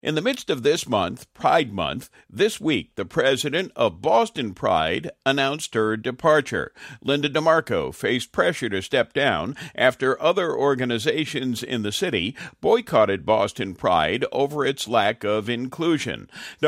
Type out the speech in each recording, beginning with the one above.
In the midst of this month, Pride Month, this week, the president of Boston Pride announced her departure. Linda DeMarco faced pressure to step down after other organizations in the city boycotted Boston Pride over its lack of inclusion.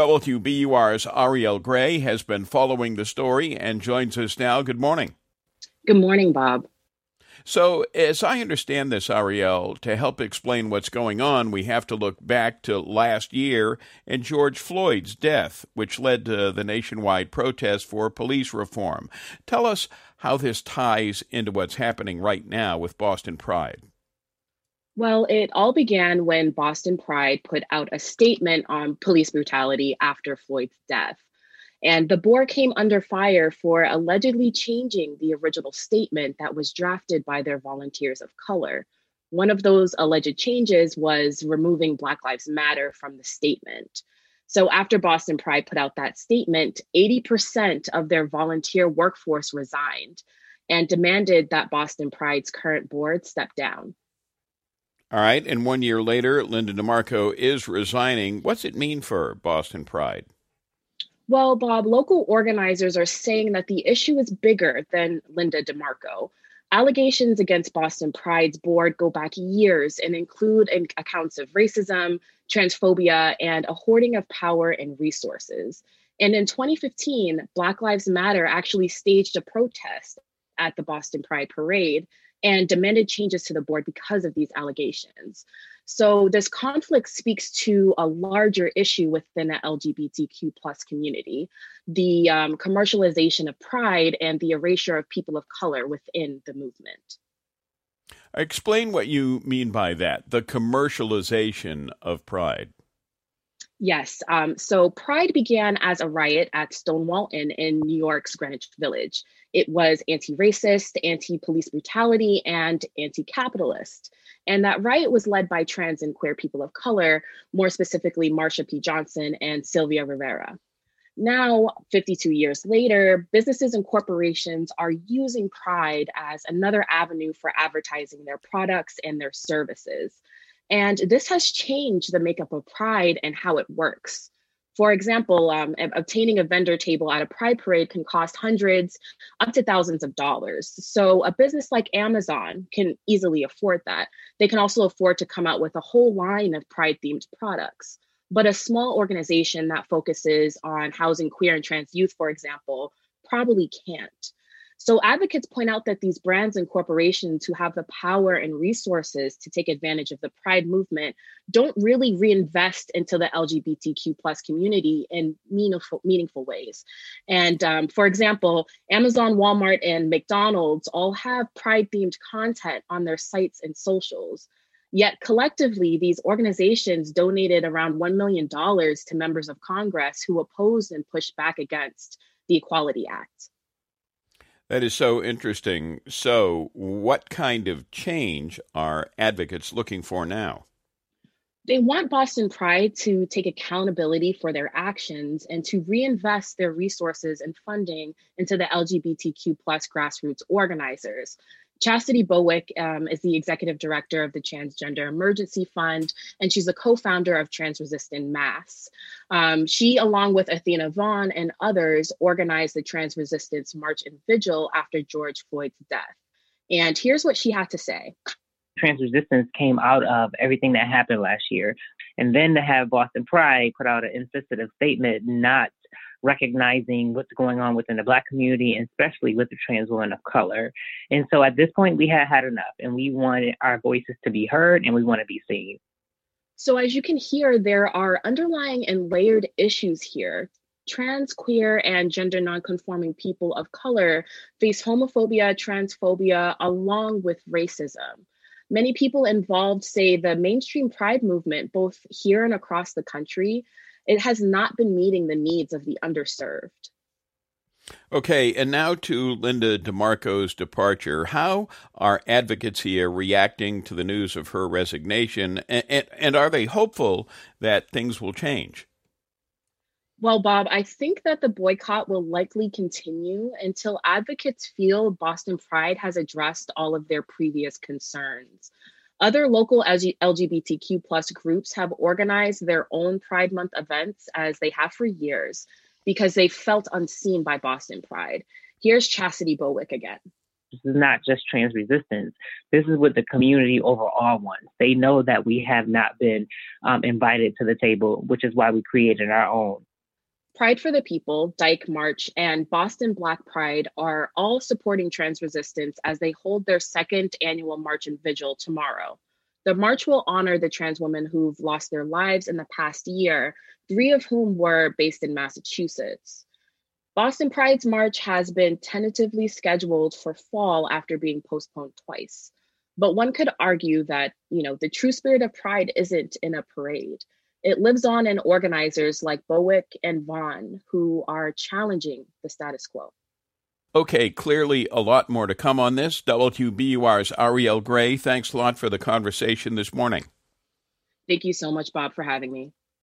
WBUR's Ariel Gray has been following the story and joins us now. Good morning. Good morning, Bob. So, as I understand this, Ariel, to help explain what's going on, we have to look back to last year and George Floyd's death, which led to the nationwide protest for police reform. Tell us how this ties into what's happening right now with Boston Pride. Well, it all began when Boston Pride put out a statement on police brutality after Floyd's death. And the board came under fire for allegedly changing the original statement that was drafted by their volunteers of color. One of those alleged changes was removing Black Lives Matter from the statement. So after Boston Pride put out that statement, 80% of their volunteer workforce resigned and demanded that Boston Pride's current board step down. All right, and 1 year later, Linda DeMarco is resigning. What's it mean for Boston Pride? Well, Bob, local organizers are saying that the issue is bigger than Linda DeMarco. Allegations against Boston Pride's board go back years and include accounts of racism, transphobia, and a hoarding of power and resources. And in 2015, Black Lives Matter actually staged a protest at the Boston Pride parade and demanded changes to the board because of these allegations. So this conflict speaks to a larger issue within the LGBTQ plus community, the commercialization of pride and the erasure of people of color within the movement. Explain what you mean by that, the commercialization of pride. Yes. So Pride began as a riot at Stonewall Inn in New York's Greenwich Village. It was anti-racist, anti-police brutality, and anti-capitalist. And that riot was led by trans and queer people of color, more specifically Marsha P. Johnson and Sylvia Rivera. Now, 52 years later, businesses and corporations are using Pride as another avenue for advertising their products and their services. And this has changed the makeup of Pride and how it works. For example, obtaining a vendor table at a Pride parade can cost hundreds up to thousands of dollars. So a business like Amazon can easily afford that. They can also afford to come out with a whole line of Pride-themed products. But a small organization that focuses on housing queer and trans youth, for example, probably can't. So advocates point out that these brands and corporations who have the power and resources to take advantage of the Pride movement don't really reinvest into the LGBTQ plus community in meaningful ways. And for example, Amazon, Walmart, and McDonald's all have Pride-themed content on their sites and socials. Yet collectively, these organizations donated around $1 million to members of Congress who opposed and pushed back against the Equality Act. That is so interesting. So, what kind of change are advocates looking for now? They want Boston Pride to take accountability for their actions and to reinvest their resources and funding into the LGBTQ plus grassroots organizers. Chastity Bowick is the executive director of the Transgender Emergency Fund, and she's a co-founder of Trans Resistant Mass. She, along with Athena Vaughn and others, organized the Trans Resistance March and Vigil after George Floyd's death. And here's what she had to say. Trans resistance came out of everything that happened last year. And then to have Boston Pride put out an insensitive statement, not recognizing what's going on within the Black community, and especially with the trans women of color. And so at this point, we had had enough, and we wanted our voices to be heard, and we want to be seen. So as you can hear, there are underlying and layered issues here. Trans, queer, and gender nonconforming people of color face homophobia, transphobia, along with racism. Many people involved say the mainstream Pride movement, both here and across the country, it has not been meeting the needs of the underserved. Okay, and now to Linda DeMarco's departure. How are advocates here reacting to the news of her resignation, and are they hopeful that things will change? Well, Bob, I think that the boycott will likely continue until advocates feel Boston Pride has addressed all of their previous concerns. Other local LGBTQ plus groups have organized their own Pride Month events, as they have for years, because they felt unseen by Boston Pride. Here's Chastity Bowick again. This is not just trans resistance. This is what the community overall wants. They know that we have not been invited to the table, which is why we created our own. Pride for the People, Dyke March, and Boston Black Pride are all supporting trans resistance as they hold their second annual March and Vigil tomorrow. The march will honor the trans women who've lost their lives in the past year, 3 of whom were based in Massachusetts. Boston Pride's march has been tentatively scheduled for fall after being postponed twice. But one could argue that, the true spirit of Pride isn't in a parade. It lives on in organizers like Bowick and Vaughn, who are challenging the status quo. Okay, clearly a lot more to come on this. WBUR's Ariel Gray, thanks a lot for the conversation this morning. Thank you so much, Bob, for having me.